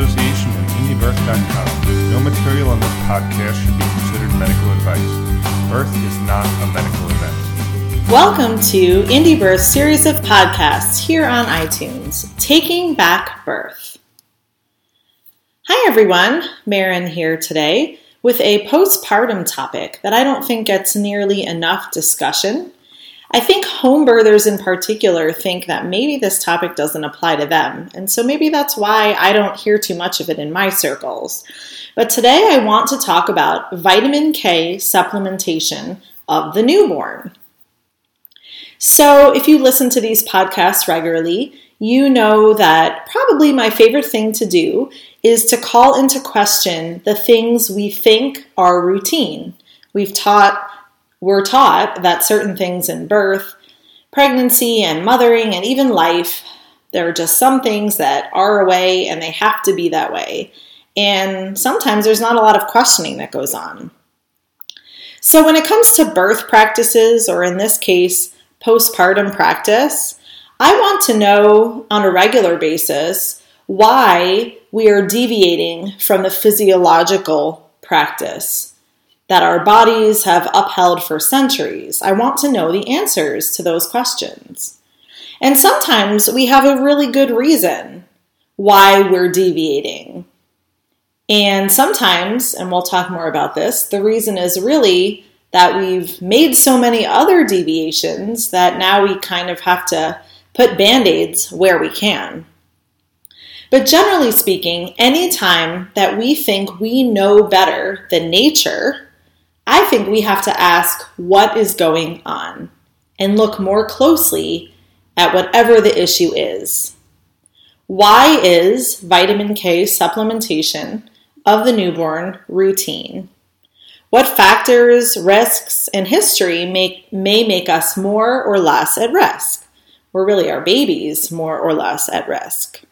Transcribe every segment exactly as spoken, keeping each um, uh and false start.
association with indie birth dot com. No material on this podcast should be considered medical advice. Birth is not a medical event. Welcome to Indie Birth series of podcasts here on iTunes, Taking Back Birth. Hi everyone, Maren here today with a postpartum topic that I don't think gets nearly enough discussion. I think home birthers in particular think that maybe this topic doesn't apply to them, and so maybe that's why I don't hear too much of it in my circles. But today I want to talk about vitamin K supplementation of the newborn. So if you listen to these podcasts regularly, you know that probably my favorite thing to do is to call into question the things we think are routine. We've taught We're taught that certain things in birth, pregnancy, and mothering, and even life, there are just some things that are a way and they have to be that way. And sometimes there's not a lot of questioning that goes on. So when it comes to birth practices, or in this case, postpartum practice, I want to know on a regular basis why we are deviating from the physiological practice that our bodies have upheld for centuries. I want to know the answers to those questions. And sometimes we have a really good reason why we're deviating. And sometimes, and we'll talk more about this, the reason is really that we've made so many other deviations that now we kind of have to put band-aids where we can. But generally speaking, anytime that we think we know better than nature, I think we have to ask what is going on and look more closely at whatever the issue is. Why is vitamin K supplementation of the newborn routine? What factors, risks, and history make, may make us more or less at risk, or really our babies more or less at risk?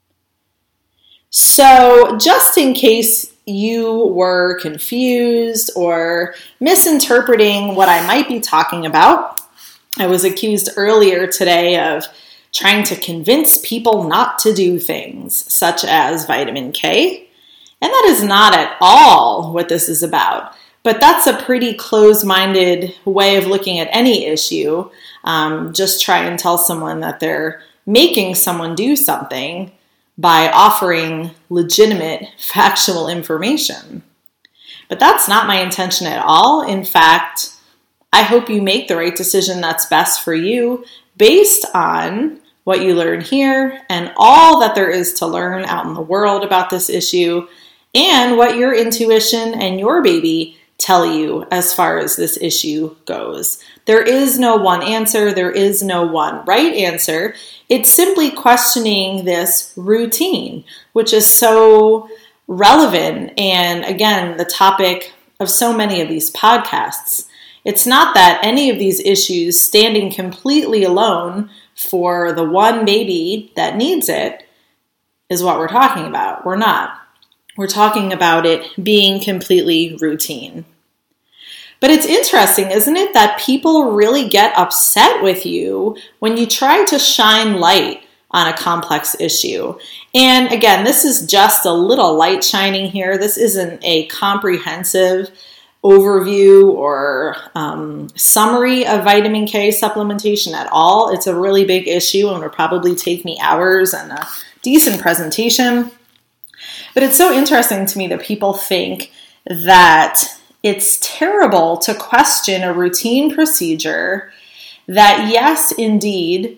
So just in case you were confused or misinterpreting what I might be talking about, I was accused earlier today of trying to convince people not to do things such as vitamin K. And that is not at all what this is about. But that's a pretty closed-minded way of looking at any issue. Um, just try and tell someone that they're making someone do something by offering legitimate factual information. But that's not my intention at all. In fact, I hope you make the right decision that's best for you based on what you learn here and all that there is to learn out in the world about this issue and what your intuition and your baby tell you as far as this issue goes. There is no one answer. There is no one right answer. It's simply questioning this routine, which is so relevant and, again, the topic of so many of these podcasts. It's not that any of these issues standing completely alone for the one baby that needs it is what we're talking about. We're not. We're talking about it being completely routine. But it's interesting, isn't it, that people really get upset with you when you try to shine light on a complex issue. And again, this is just a little light shining here. This isn't a comprehensive overview or um, summary of vitamin K supplementation at all. It's a really big issue and would probably take me hours and a decent presentation. But it's so interesting to me that people think that it's terrible to question a routine procedure that, yes, indeed,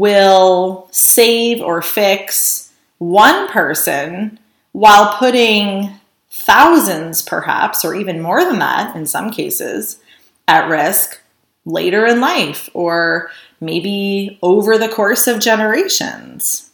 will save or fix one person while putting thousands, perhaps, or even more than that in some cases, at risk later in life or maybe over the course of generations.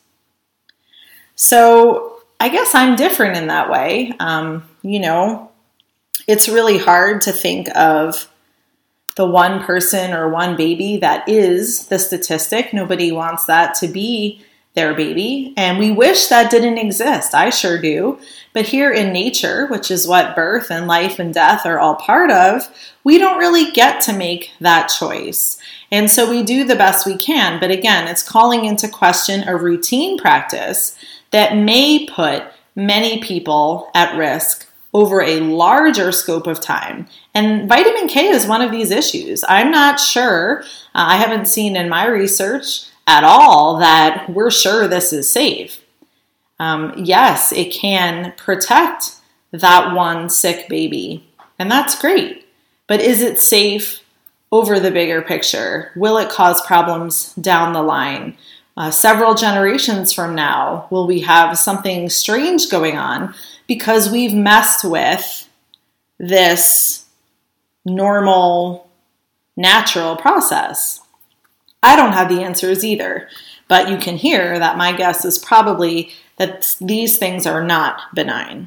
So I guess I'm different in that way. Um, you know, It's really hard to think of the one person or one baby that is the statistic. Nobody wants that to be their baby. And we wish that didn't exist. I sure do. But here in nature, which is what birth and life and death are all part of, we don't really get to make that choice. And so we do the best we can. But again, it's calling into question a routine practice that may put many people at risk over a larger scope of time. And vitamin K is one of these issues. I'm not sure, uh, I haven't seen in my research at all that we're sure this is safe. Um, yes, it can protect that one sick baby, and that's great. But is it safe over the bigger picture? Will it cause problems down the line? Uh, several generations from now, will we have something strange going on because we've messed with this normal, natural process? I don't have the answers either, but you can hear that my guess is probably that these things are not benign.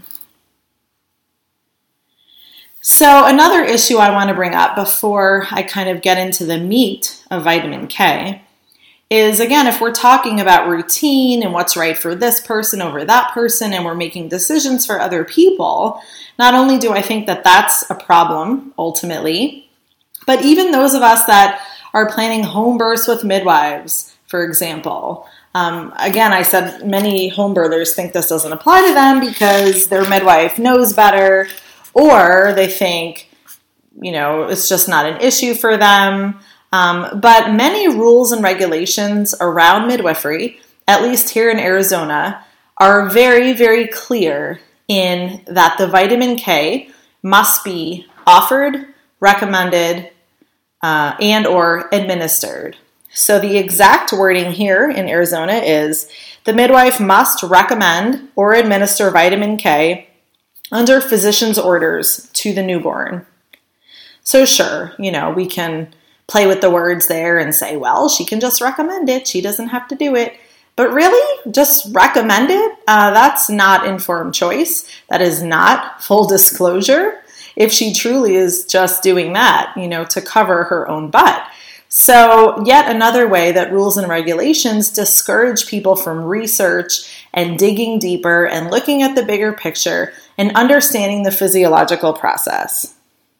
So another issue I want to bring up before I kind of get into the meat of vitamin K is, again, if we're talking about routine and what's right for this person over that person, and we're making decisions for other people, not only do I think that that's a problem ultimately, but even those of us that are planning home births with midwives, for example. Um, again, I said many home birthers think this doesn't apply to them because their midwife knows better, or they think, you know, it's just not an issue for them. Um, but many rules and regulations around midwifery, at least here in Arizona, are very, very clear in that the vitamin K must be offered, recommended, uh, and or administered. So the exact wording here in Arizona is the midwife must recommend or administer vitamin K under physician's orders to the newborn. So sure, you know, we can play with the words there and say, well, she can just recommend it. She doesn't have to do it. But really, just recommend it? Uh, that's not informed choice. That is not full disclosure if she truly is just doing that, you know, to cover her own butt. So yet another way that rules and regulations discourage people from research and digging deeper and looking at the bigger picture and understanding the physiological process.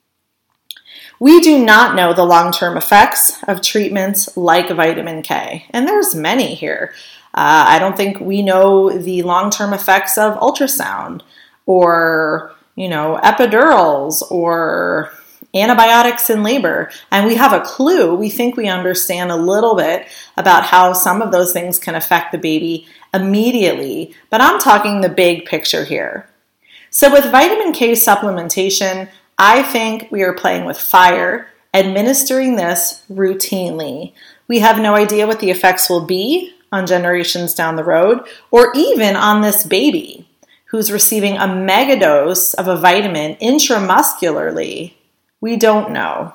We do not know the long-term effects of treatments like vitamin K, and there's many here. Uh, I don't think we know the long-term effects of ultrasound or, you know, epidurals or antibiotics in labor, and we have a clue. We think we understand a little bit about how some of those things can affect the baby immediately, but I'm talking the big picture here. So with vitamin K supplementation, I think we are playing with fire, administering this routinely. We have no idea what the effects will be on generations down the road, or even on this baby who's receiving a megadose of a vitamin intramuscularly. We don't know.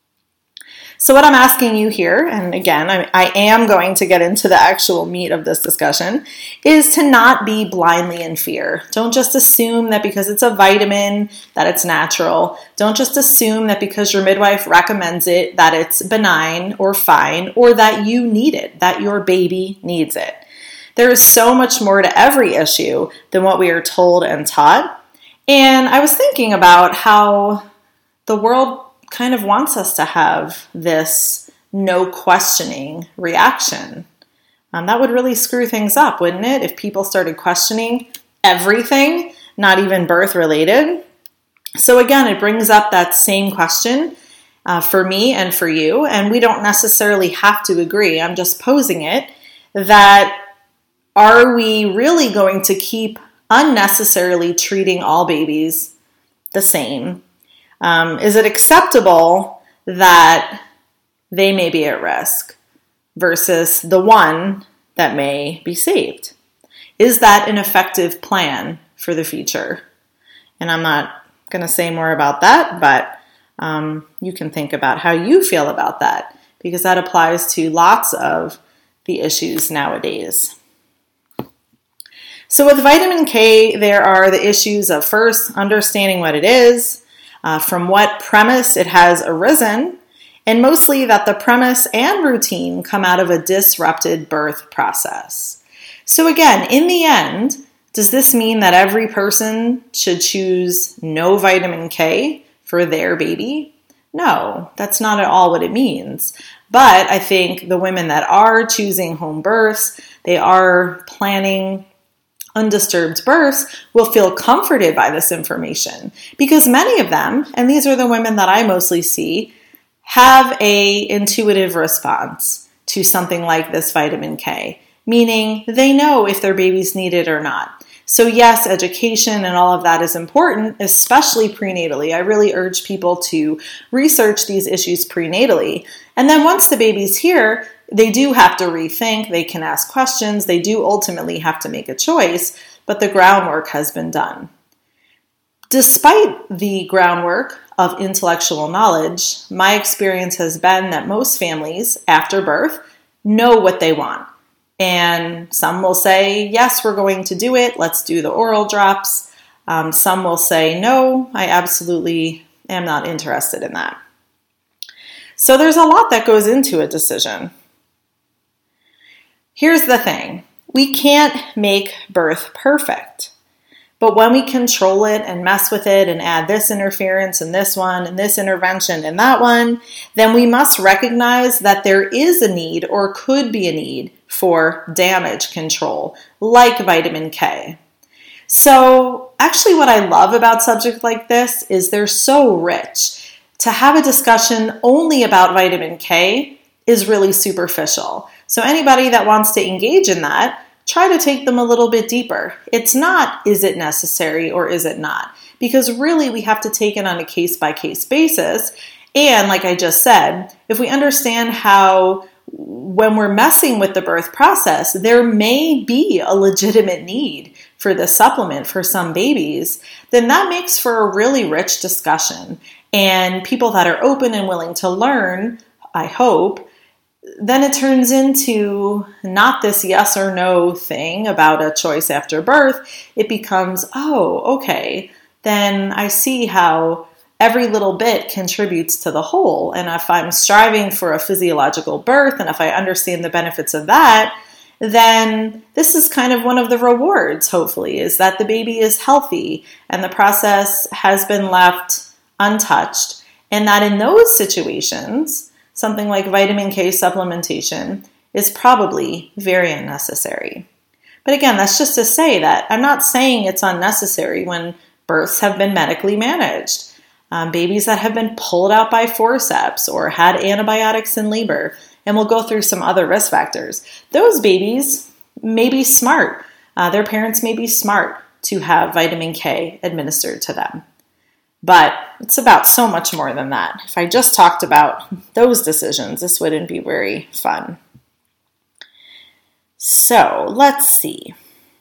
So what I'm asking you here, and again, I, I am going to get into the actual meat of this discussion, is to not be blindly in fear. Don't just assume that because it's a vitamin that it's natural. Don't just assume that because your midwife recommends it that it's benign or fine, or that you need it, that your baby needs it. There is so much more to every issue than what we are told and taught. And I was thinking about how the world kind of wants us to have this no questioning reaction. Um, that would really screw things up, wouldn't it? If people started questioning everything, not even birth related. So again, it brings up that same question uh, for me and for you, and we don't necessarily have to agree. I'm just posing it, that are we really going to keep unnecessarily treating all babies the same? Um, is it acceptable that they may be at risk versus the one that may be saved? Is that an effective plan for the future? And I'm not going to say more about that, but um, you can think about how you feel about that, because that applies to lots of the issues nowadays. So with vitamin K, there are the issues of first understanding what it is, Uh, from what premise it has arisen, and mostly that the premise and routine come out of a disrupted birth process. So again, in the end, does this mean that every person should choose no vitamin K for their baby? No, that's not at all what it means. But I think the women that are choosing home births, they are planning undisturbed births will feel comforted by this information because many of them, and these are the women that I mostly see, have a intuitive response to something like this vitamin K, meaning they know if their babies need it or not. So yes, education and all of that is important, especially prenatally. I really urge people to research these issues prenatally. And then once the baby's here, they do have to rethink, they can ask questions, they do ultimately have to make a choice, but the groundwork has been done. Despite the groundwork of intellectual knowledge, my experience has been that most families after birth know what they want. And some will say, yes, we're going to do it. Let's do the oral drops. Um, some will say, no, I absolutely am not interested in that. So there's a lot that goes into a decision. Here's the thing. We can't make birth perfect. But when we control it and mess with it and add this interference and this one and this intervention and that one, then we must recognize that there is a need or could be a need for damage control, like vitamin K. So actually what I love about subjects like this is they're so rich. To have a discussion only about vitamin K is really superficial. So anybody that wants to engage in that, try to take them a little bit deeper. It's not, is it necessary or is it not? Because really we have to take it on a case-by-case basis. And like I just said, if we understand how when we're messing with the birth process, there may be a legitimate need for this supplement for some babies, then that makes for a really rich discussion. And people that are open and willing to learn, I hope, then it turns into not this yes or no thing about a choice after birth. It becomes, oh, okay, then I see how every little bit contributes to the whole. And if I'm striving for a physiological birth, and if I understand the benefits of that, then this is kind of one of the rewards, hopefully, is that the baby is healthy and the process has been left untouched. And that in those situations, something like vitamin K supplementation is probably very unnecessary. But again, that's just to say that I'm not saying it's unnecessary when births have been medically managed. Um, babies that have been pulled out by forceps or had antibiotics in labor, and we'll go through some other risk factors. Those babies may be smart. Uh, their parents may be smart to have vitamin K administered to them. But it's about so much more than that. If I just talked about those decisions, this wouldn't be very fun. So let's see.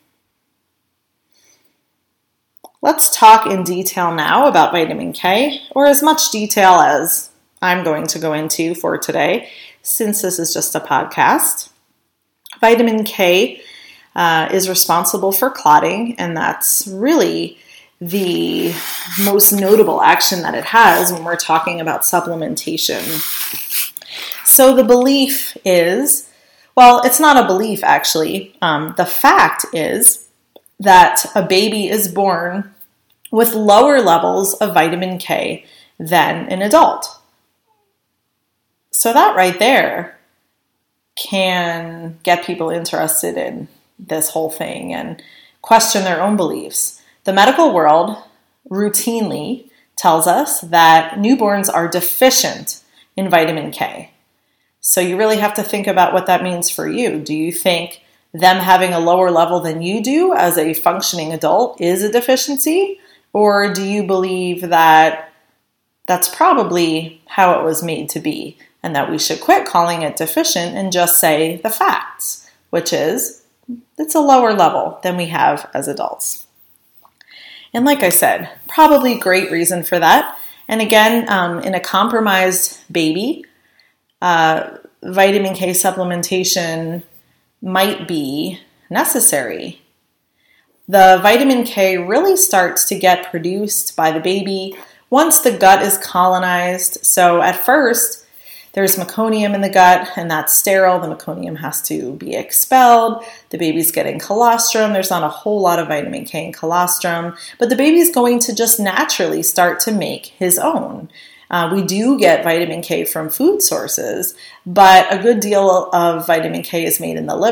Let's talk in detail now about vitamin K, or as much detail as I'm going to go into for today, since this is just a podcast. Vitamin K uh, is responsible for clotting, and that's really the most notable action that it has when we're talking about supplementation. So the belief is, well, it's not a belief actually. Um, the fact is that a baby is born with lower levels of vitamin K than an adult. So that right there can get people interested in this whole thing and question their own beliefs. The medical world routinely tells us that newborns are deficient in vitamin K. So you really have to think about what that means for you. Do you think them having a lower level than you do as a functioning adult is a deficiency? Or do you believe that that's probably how it was made to be and that we should quit calling it deficient and just say the facts, which is it's a lower level than we have as adults? And like I said, probably great reason for that. And again, um, in a compromised baby, uh, vitamin K supplementation might be necessary. The vitamin K really starts to get produced by the baby once the gut is colonized. So at first, there's meconium in the gut, and that's sterile. The meconium has to be expelled. The baby's getting colostrum. There's not a whole lot of vitamin K in colostrum, but the baby's going to just naturally start to make his own. Uh, we do get vitamin K from food sources, but a good deal of vitamin K is made in the liver,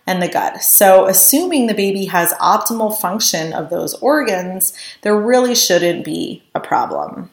and the gut. So assuming the baby has optimal function of those organs, there really shouldn't be a problem.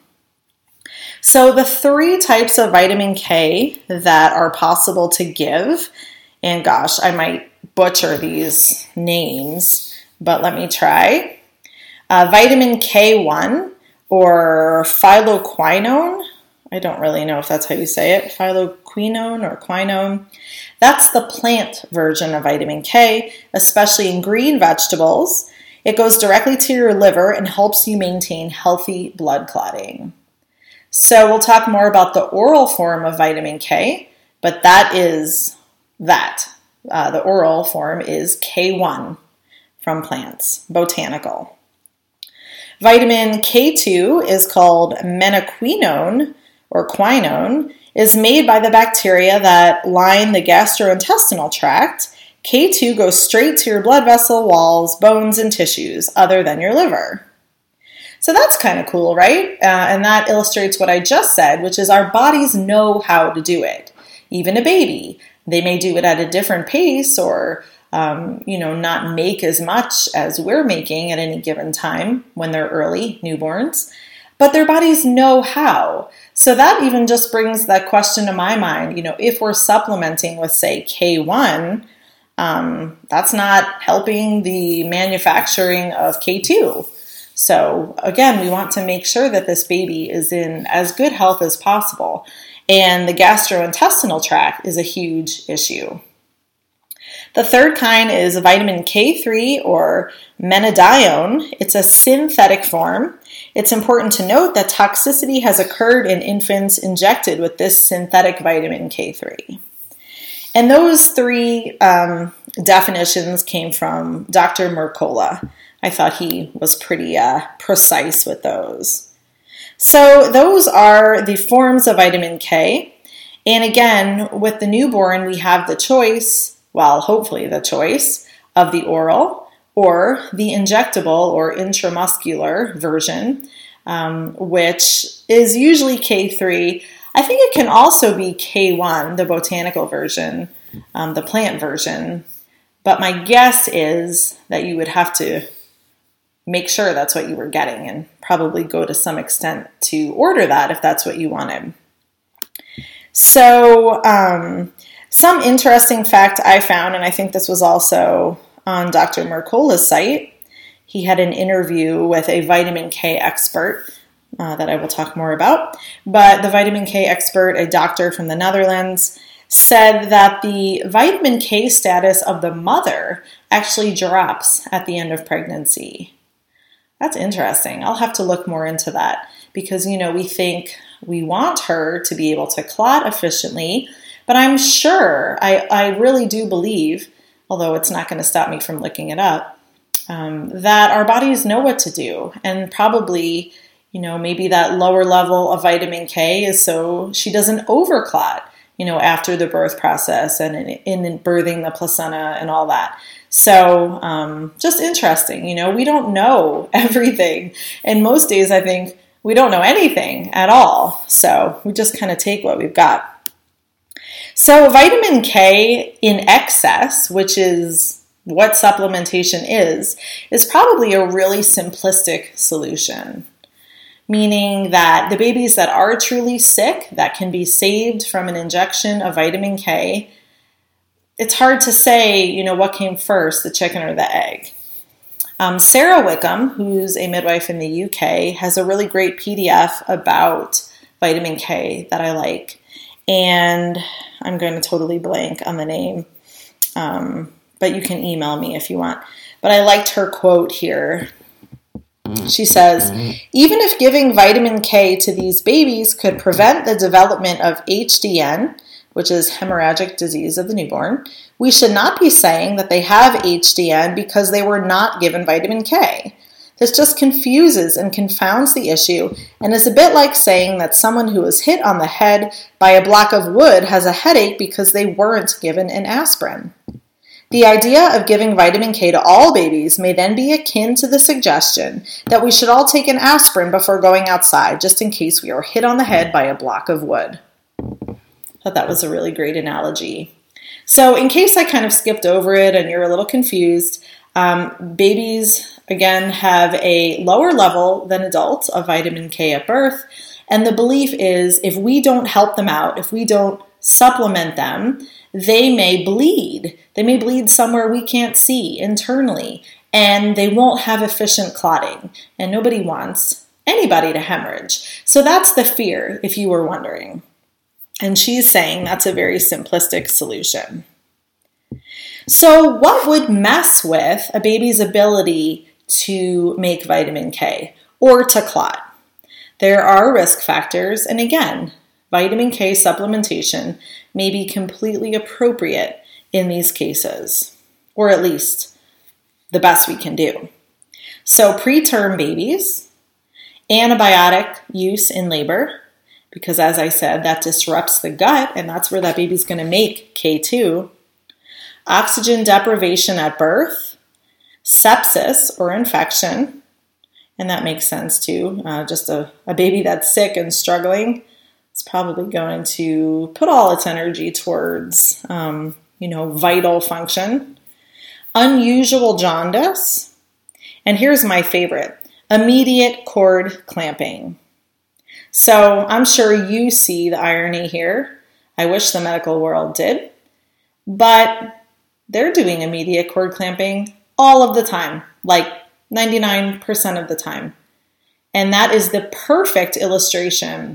So the three types of vitamin K that are possible to give, and gosh, I might butcher these names, but let me try. Uh, vitamin K one or phylloquinone. I don't really know if that's how you say it, phylloquinone or quinone. That's the plant version of vitamin K, especially in green vegetables. It goes directly to your liver and helps you maintain healthy blood clotting. So we'll talk more about the oral form of vitamin K, but that is that. Uh, the oral form is K one from plants, botanical. Vitamin K two is called menaquinone or quinone, is made by the bacteria that line the gastrointestinal tract. K two goes straight to your blood vessel walls, bones, and tissues other than your liver. So that's kind of cool, right? Uh, and that illustrates what I just said, which is our bodies know how to do it. Even a baby, they may do it at a different pace or, um, you know, not make as much as we're making at any given time when they're early newborns, but their bodies know how. So that even just brings that question to my mind, you know, if we're supplementing with, say, K one, um, that's not helping the manufacturing of K two. So again, we want to make sure that this baby is in as good health as possible. And the gastrointestinal tract is a huge issue. The third kind is vitamin K three or menadione. It's a synthetic form. It's important to note that toxicity has occurred in infants injected with this synthetic vitamin K three. And those three um, definitions came from Doctor Mercola. I thought he was pretty uh, precise with those. So those are the forms of vitamin K. And again, with the newborn, we have the choice, well, hopefully the choice, of the oral or the injectable or intramuscular version, um, which is usually K three. I think it can also be K one, the botanical version, um, the plant version. But my guess is that you would have to make sure that's what you were getting and probably go to some extent to order that if that's what you wanted. So um, some interesting fact I found, and I think this was also on Doctor Mercola's site, he had an interview with a vitamin K expert uh, that I will talk more about. But the vitamin K expert, a doctor from the Netherlands, said that the vitamin K status of the mother actually drops at the end of pregnancy. That's interesting. I'll have to look more into that because, you know, we think we want her to be able to clot efficiently, but I'm sure, I, I really do believe, although it's not going to stop me from looking it up, um, that our bodies know what to do. And probably, you know, maybe that lower level of vitamin K is so she doesn't overclot, you know, after the birth process and in, in birthing the placenta and all that. So um, just interesting, you know, we don't know everything. And most days I think we don't know anything at all. So we just kind of take what we've got. So vitamin K in excess, which is what supplementation is, is probably a really simplistic solution. Meaning that the babies that are truly sick, that can be saved from an injection of vitamin K, it's hard to say, you know, what came first, the chicken or the egg. Um, Sarah Wickham, who's a midwife in the U K, has a really great P D F about vitamin K that I like. And I'm going to totally blank on the name, um, but you can email me if you want. But I liked her quote here. She says, even if giving vitamin K to these babies could prevent the development of H D N, which is hemorrhagic disease of the newborn, we should not be saying that they have H D N because they were not given vitamin K. This just confuses and confounds the issue and is a bit like saying that someone who was hit on the head by a block of wood has a headache because they weren't given an aspirin. The idea of giving vitamin K to all babies may then be akin to the suggestion that we should all take an aspirin before going outside just in case we are hit on the head by a block of wood. I thought that was a really great analogy. So in case I kind of skipped over it and you're a little confused, um, babies, again, have a lower level than adults of vitamin K at birth. And the belief is if we don't help them out, if we don't supplement them, they may bleed. They may bleed somewhere we can't see internally, and they won't have efficient clotting. And nobody wants anybody to hemorrhage. So that's the fear, if you were wondering. And she's saying that's a very simplistic solution. So what would mess with a baby's ability to make vitamin K or to clot? There are risk factors, and again, vitamin K supplementation may be completely appropriate in these cases, or at least the best we can do. So preterm babies, antibiotic use in labor, because as I said, that disrupts the gut, and that's where that baby's going to make K two. Oxygen deprivation at birth, sepsis or infection, and that makes sense too. Uh, just a, a baby that's sick and struggling, it's probably going to put all its energy towards, um, you know, vital function. Unusual jaundice, and here's my favorite, immediate cord clamping. So I'm sure you see the irony here. I wish the medical world did, but they're doing immediate cord clamping all of the time, like ninety-nine percent of the time. And that is the perfect illustration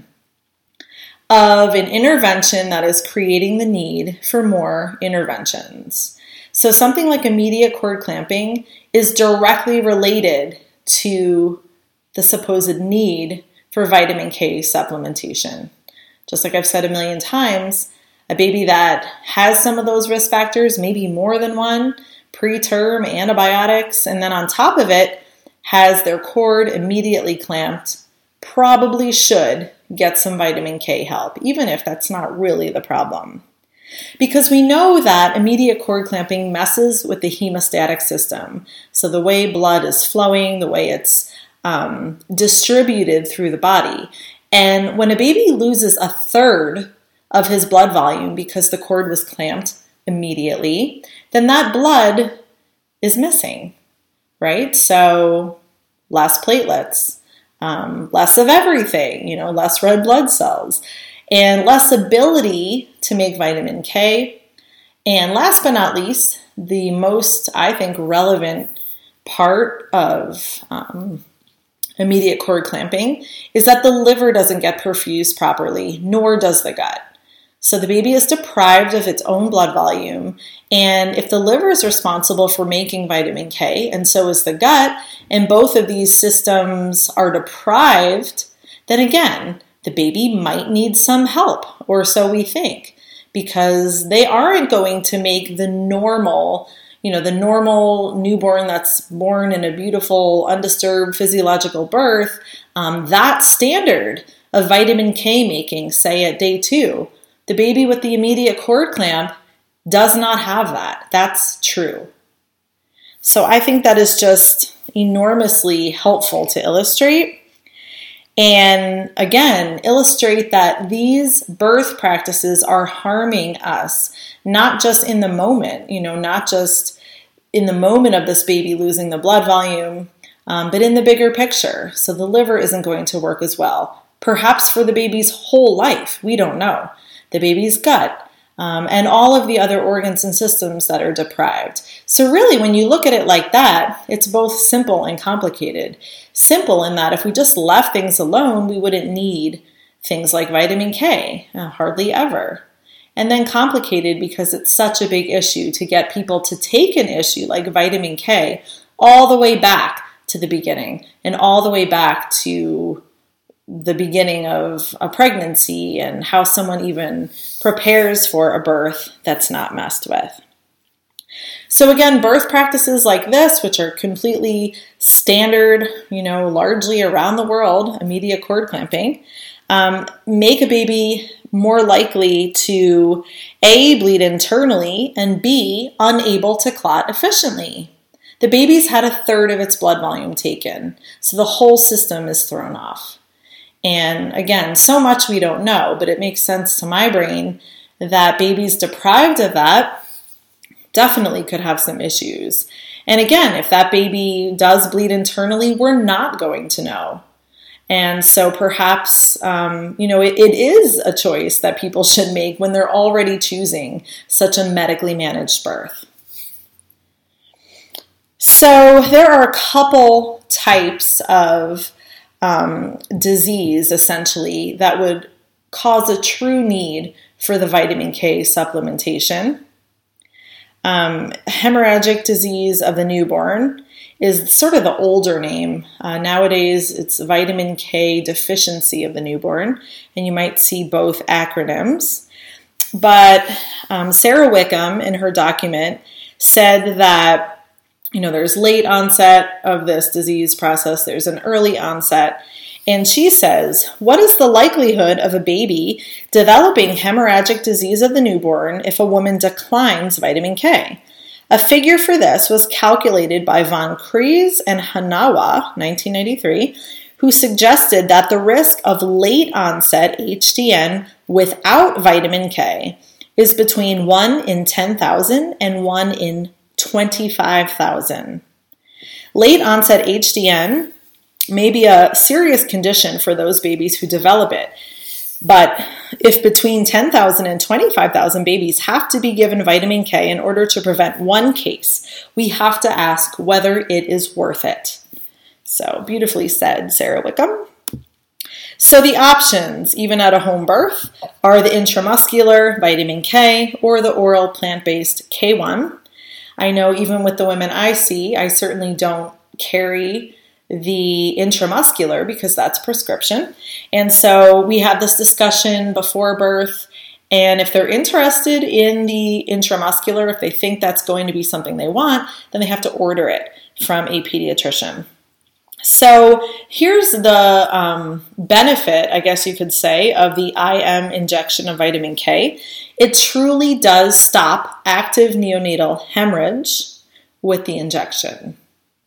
of an intervention that is creating the need for more interventions. So something like immediate cord clamping is directly related to the supposed need for vitamin K supplementation. Just like I've said a million times, a baby that has some of those risk factors, maybe more than one, preterm, antibiotics, and then on top of it has their cord immediately clamped, probably should get some vitamin K help, even if that's not really the problem. Because we know that immediate cord clamping messes with the hemostatic system. So the way blood is flowing, the way it's um, distributed through the body. And when a baby loses a third of his blood volume because the cord was clamped immediately, then that blood is missing, right? So less platelets, um, less of everything, you know, less red blood cells, and less ability to make vitamin K. And last but not least, the most, I think, relevant part of um, immediate cord clamping is that the liver doesn't get perfused properly, nor does the gut. So the baby is deprived of its own blood volume, and if the liver is responsible for making vitamin K, and so is the gut, and both of these systems are deprived, then again, the baby might need some help, or so we think, because they aren't going to make the normal, you know, the normal newborn that's born in a beautiful, undisturbed physiological birth, um, that standard of vitamin K making, say at day two. The baby with the immediate cord clamp does not have that. That's true. So I think that is just enormously helpful to illustrate. And again, illustrate that these birth practices are harming us, not just in the moment, you know, not just in the moment of this baby losing the blood volume, um, but in the bigger picture. So the liver isn't going to work as well. Perhaps for the baby's whole life, we don't know. The baby's gut, um, and all of the other organs and systems that are deprived. So really, when you look at it like that, it's both simple and complicated. Simple in that if we just left things alone, we wouldn't need things like vitamin K, uh, hardly ever. And then complicated because it's such a big issue to get people to take an issue like vitamin K all the way back to the beginning and all the way back to the beginning of a pregnancy and how someone even prepares for a birth that's not messed with. So again, birth practices like this, which are completely standard, you know, largely around the world, immediate cord clamping, um, make a baby more likely to A, bleed internally, and B, unable to clot efficiently. The baby's had a third of its blood volume taken, so the whole system is thrown off. And again, so much we don't know, but it makes sense to my brain that babies deprived of that definitely could have some issues. And again, if that baby does bleed internally, we're not going to know. And so perhaps, um, you know, it, it is a choice that people should make when they're already choosing such a medically managed birth. So there are a couple types of um, disease, essentially, that would cause a true need for the vitamin K supplementation. Um, hemorrhagic disease of the newborn is sort of the older name. Uh, nowadays, it's vitamin K deficiency of the newborn, and you might see both acronyms. But um, Sarah Wickham, in her document, said that, you know, there's late onset of this disease process, there's an early onset, and she says, what is the likelihood of a baby developing hemorrhagic disease of the newborn if a woman declines vitamin K? A figure for this was calculated by Von Kreis and Hanawa, nineteen ninety-three, who suggested that the risk of late onset H D N without vitamin K is between one in ten thousand and one in twenty-five thousand. Late onset H D N may be a serious condition for those babies who develop it. But if between ten thousand and twenty-five thousand babies have to be given vitamin K in order to prevent one case, we have to ask whether it is worth it. So beautifully said, Sarah Wickham. So the options, even at a home birth, are the intramuscular vitamin K or the oral plant-based K one. I know even with the women I see, I certainly don't carry the intramuscular because that's prescription. And so we had this discussion before birth, and if they're interested in the intramuscular, if they think that's going to be something they want, then they have to order it from a pediatrician. So here's the um, benefit, I guess you could say, of the I M injection of vitamin K. It truly does stop active neonatal hemorrhage with the injection.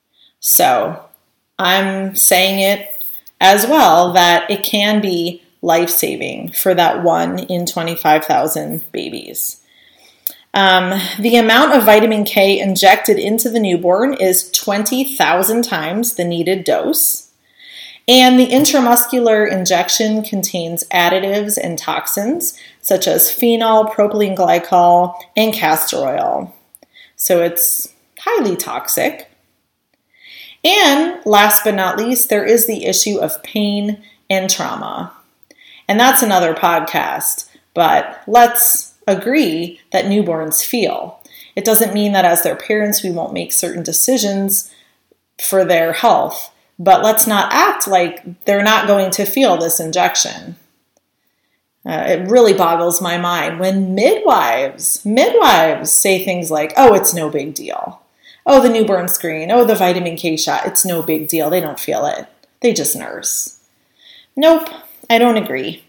So I'm saying it as well that it can be life-saving for that one in twenty-five thousand babies. Um, the amount of vitamin K injected into the newborn is twenty thousand times the needed dose. And the intramuscular injection contains additives and toxins such as phenol, propylene glycol, and castor oil. So it's highly toxic. And last but not least, there is the issue of pain and trauma. And that's another podcast, but let's agree that newborns feel. It doesn't mean that as their parents we won't make certain decisions for their health, but let's not act like they're not going to feel this injection. Uh, it really boggles my mind when midwives, midwives say things like, oh, it's no big deal. Oh, the newborn screen. Oh, the vitamin K shot. It's no big deal. They don't feel it. They just nurse. Nope, I don't agree.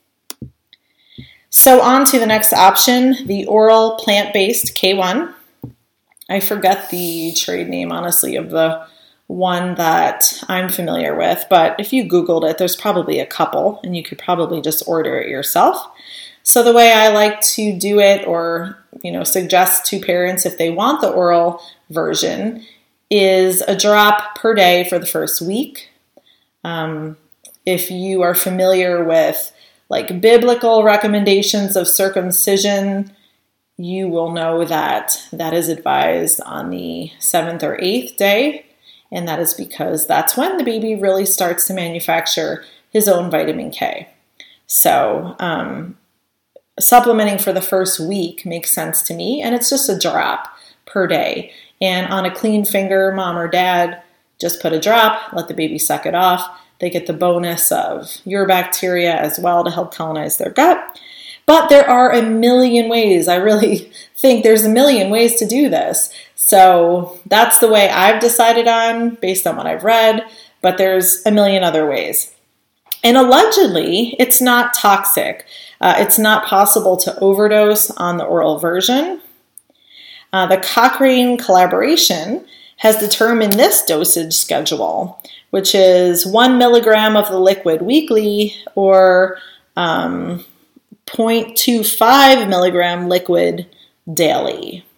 So on to the next option, the oral plant-based K one. I forget the trade name, honestly, of the one that I'm familiar with, but if you Googled it, there's probably a couple, and you could probably just order it yourself. So the way I like to do it, or you know, suggest to parents if they want the oral version, is a drop per day for the first week. Um, if you are familiar with like biblical recommendations of circumcision, you will know that that is advised on the seventh or eighth day, and that is because that's when the baby really starts to manufacture his own vitamin K. So um, supplementing for the first week makes sense to me, and it's just a drop per day. And on a clean finger, mom or dad, just put a drop, let the baby suck it off. They get the bonus of your bacteria as well to help colonize their gut. But there are a million ways. I really think there's a million ways to do this. So that's the way I've decided on based on what I've read, but there's a million other ways. And allegedly, it's not toxic. Uh, it's not possible to overdose on the oral version. Uh, the Cochrane collaboration has determined this dosage schedule, which is one milligram of the liquid weekly or um, zero point two five milligram liquid daily.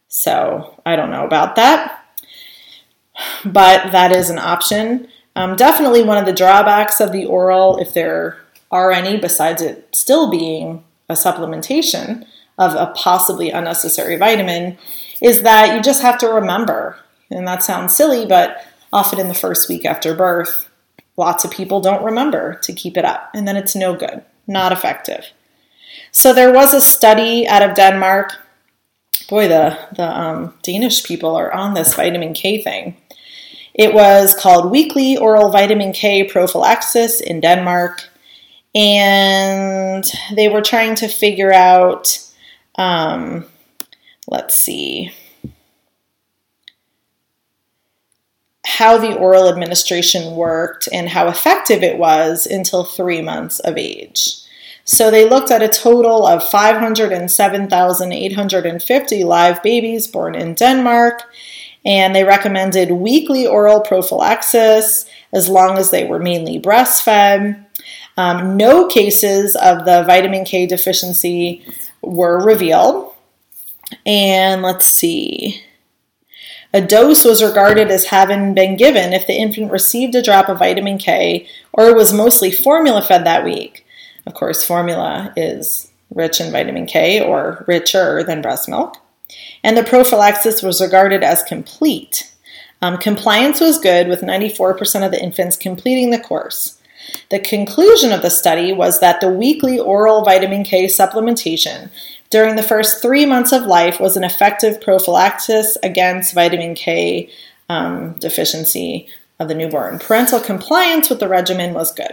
So I don't know about that, but that is an option. Um, definitely one of the drawbacks of the oral, if there are any, besides it still being a supplementation of a possibly unnecessary vitamin, is that you just have to remember, and that sounds silly, but often in the first week after birth, lots of people don't remember to keep it up, and then it's no good, not effective. So there was a study out of Denmark. Boy, the, the um, Danish people are on this vitamin K thing. It was called Weekly Oral Vitamin K Prophylaxis in Denmark, and they were trying to figure out, um, let's see, how the oral administration worked and how effective it was until three months of age. So they looked at a total of five hundred seven thousand eight hundred fifty live babies born in Denmark, and they recommended weekly oral prophylaxis as long as they were mainly breastfed. Um, no cases of the vitamin K deficiency were revealed. And let's see. A dose was regarded as having been given if the infant received a drop of vitamin K or was mostly formula fed that week. Of course, formula is rich in vitamin K or richer than breast milk. And the prophylaxis was regarded as complete. Um, compliance was good, with ninety-four percent of the infants completing the course. The conclusion of the study was that the weekly oral vitamin K supplementation during the first three months of life was an effective prophylaxis against vitamin K um, deficiency of the newborn. Parental compliance with the regimen was good.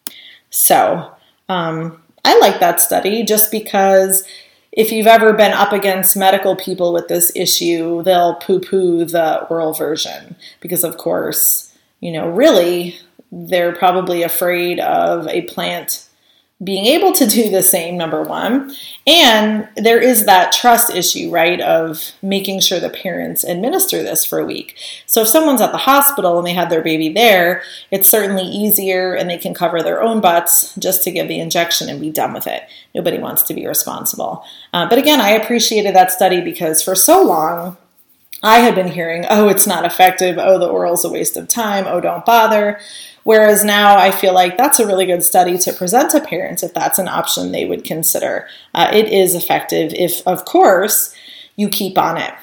So um, I like that study just because if you've ever been up against medical people with this issue, they'll poo-poo the oral version because, of course, you know, really they're probably afraid of a plant being able to do the same, number one. And there is that trust issue, right, of making sure the parents administer this for a week. So if someone's at the hospital and they have their baby there, it's certainly easier and they can cover their own butts just to give the injection and be done with it. Nobody wants to be responsible. Uh, but again, I appreciated that study because for so long, I had been hearing, oh, it's not effective. Oh, the oral's a waste of time. Oh, don't bother. Whereas now I feel like that's a really good study to present to parents if that's an option they would consider. Uh, it is effective if, of course, you keep on it.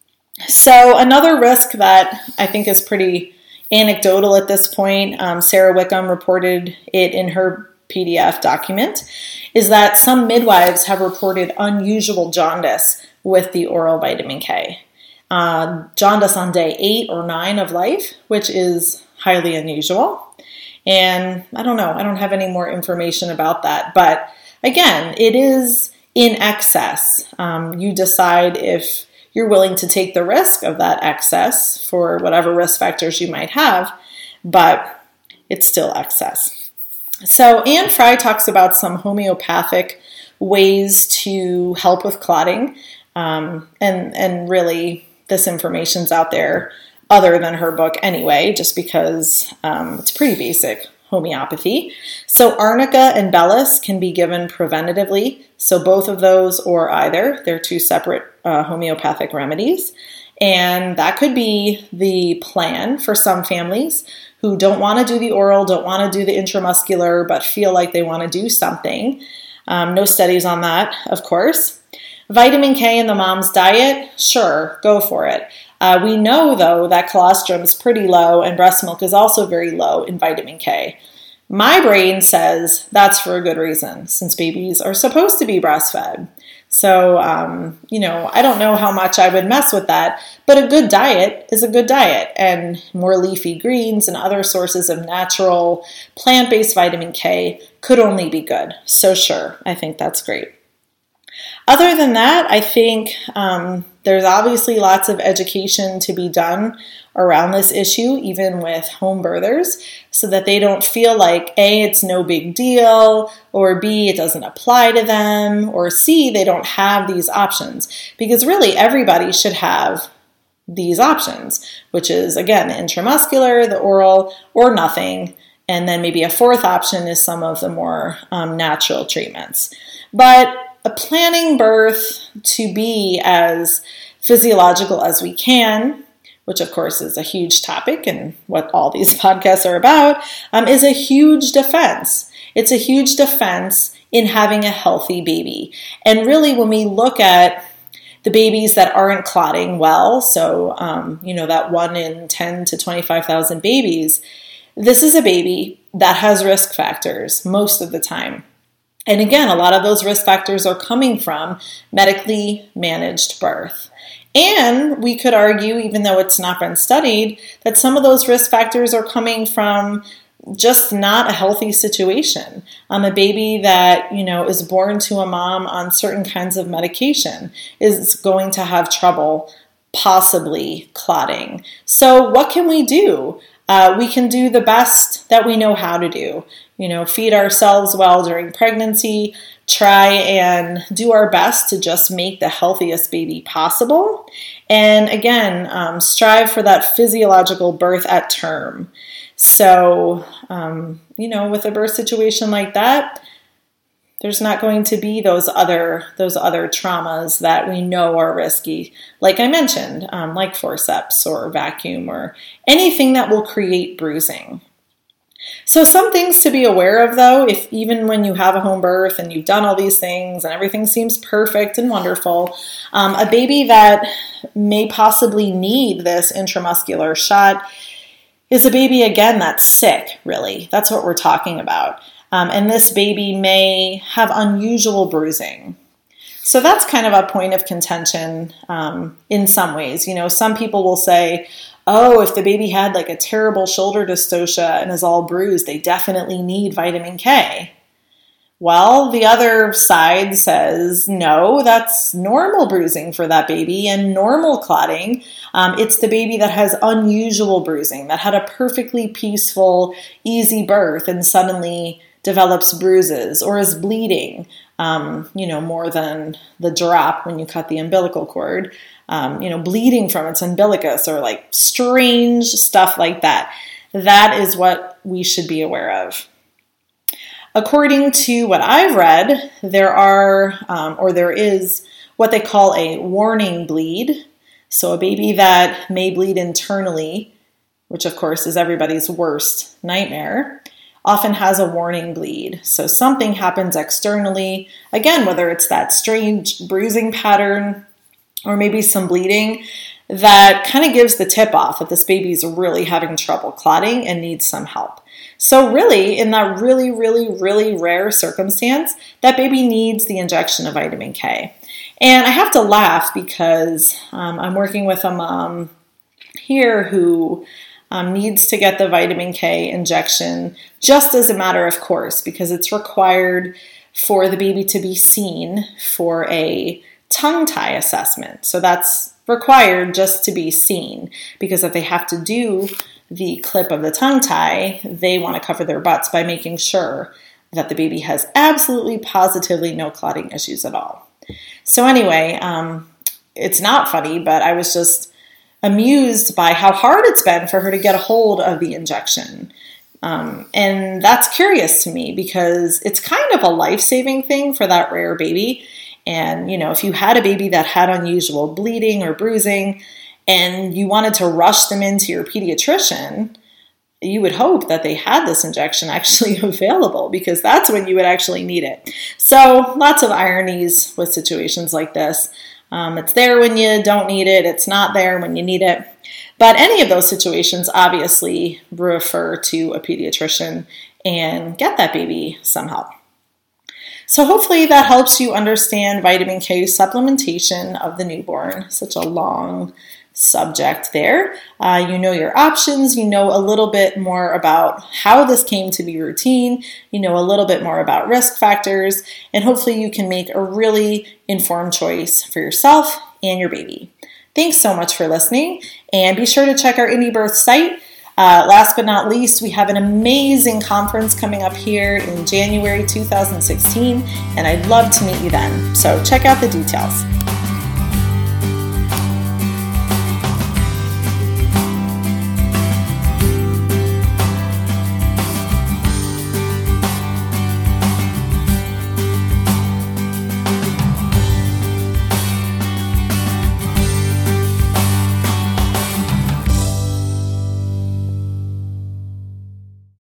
So another risk that I think is pretty anecdotal at this point, um, Sarah Wickham reported it in her P D F document, is that some midwives have reported unusual jaundice with the oral vitamin K. Uh, jaundice on day eight or nine of life, which is highly unusual. And I don't know, I don't have any more information about that. But again, it is in excess. Um, you decide if you're willing to take the risk of that excess for whatever risk factors you might have, but it's still excess. So Anne Fry talks about some homeopathic ways to help with clotting. Um, and, and really, this information's out there other than her book anyway, just because um, it's pretty basic homeopathy. So arnica and bellis can be given preventatively. So both of those or either. They're two separate uh, homeopathic remedies. And that could be the plan for some families who don't want to do the oral, don't want to do the intramuscular, but feel like they want to do something. Um, no studies on that, of course. Vitamin K in the mom's diet? Sure, go for it. Uh, we know, though, that colostrum is pretty low and breast milk is also very low in vitamin K. My brain says that's for a good reason, since babies are supposed to be breastfed. So, um, you know, I don't know how much I would mess with that, but a good diet is a good diet, and more leafy greens and other sources of natural plant-based vitamin K could only be good. So sure, I think that's great. Other than that, I think um, there's obviously lots of education to be done around this issue, even with home birthers, so that they don't feel like A, it's no big deal, or B, it doesn't apply to them, or C, they don't have these options. Because really everybody should have these options, which is, again, the intramuscular, the oral, or nothing. And then maybe a fourth option is some of the more um, natural treatments. But planning birth to be as physiological as we can, which of course is a huge topic and what all these podcasts are about, um, is a huge defense. It's a huge defense in having a healthy baby. And really, when we look at the babies that aren't clotting well, so, um, you know, that one in ten to twenty-five thousand babies, this is a baby that has risk factors most of the time. And again, a lot of those risk factors are coming from medically managed birth. And we could argue, even though it's not been studied, that some of those risk factors are coming from just not a healthy situation. Um, a baby that, you know, is born to a mom on certain kinds of medication is going to have trouble possibly clotting. So what can we do? Uh, we can do the best that we know how to do. You know, feed ourselves well during pregnancy, try and do our best to just make the healthiest baby possible. And again, um, strive for that physiological birth at term. So, um, you know, with a birth situation like that, there's not going to be those other those other traumas that we know are risky, like I mentioned, um, like forceps or vacuum or anything that will create bruising. So some things to be aware of, though, if even when you have a home birth and you've done all these things and everything seems perfect and wonderful, um, a baby that may possibly need this intramuscular shot is a baby, again, that's sick, really. That's what we're talking about. Um, and this baby may have unusual bruising. So that's kind of a point of contention um, in some ways. You know, some people will say, oh, if the baby had like a terrible shoulder dystocia and is all bruised, they definitely need vitamin K. Well, the other side says, no, that's normal bruising for that baby and normal clotting. Um, it's the baby that has unusual bruising, that had a perfectly peaceful, easy birth and suddenly develops bruises or is bleeding, um, you know, more than the drop when you cut the umbilical cord, um, you know, bleeding from its umbilicus or like strange stuff like that. That is what we should be aware of. According to what I've read, there are, um, or there is what they call a warning bleed. So a baby that may bleed internally, which of course is everybody's worst nightmare, often has a warning bleed. So something happens externally, again, whether it's that strange bruising pattern or maybe some bleeding, that kind of gives the tip off that this baby's really having trouble clotting and needs some help. So really, in that really, really, really rare circumstance, that baby needs the injection of vitamin K. And I have to laugh because um, I'm working with a mom here who um, needs to get the vitamin K injection just as a matter of course, because it's required for the baby to be seen for a tongue tie assessment. So that's required just to be seen, because if they have to do the clip of the tongue tie, they want to cover their butts by making sure that the baby has absolutely positively no clotting issues at all. So anyway, um, it's not funny, but I was just amused by how hard it's been for her to get a hold of the injection. Um, and that's curious to me because it's kind of a life-saving thing for that rare baby. And, you know, if you had a baby that had unusual bleeding or bruising and you wanted to rush them into your pediatrician, you would hope that they had this injection actually available, because that's when you would actually need it. So lots of ironies with situations like this. Um, it's there when you don't need it. It's not there when you need it. But any of those situations, obviously, refer to a pediatrician and get that baby some help. So hopefully that helps you understand vitamin K supplementation of the newborn. Such a long subject there. Uh, you know your options. You know a little bit more about how this came to be routine. You know a little bit more about risk factors. And hopefully you can make a really informed choice for yourself and your baby. Thanks so much for listening. And be sure to check our Indie Birth site. Uh, last but not least, we have an amazing conference coming up here in January two thousand sixteen, and I'd love to meet you then. So check out the details.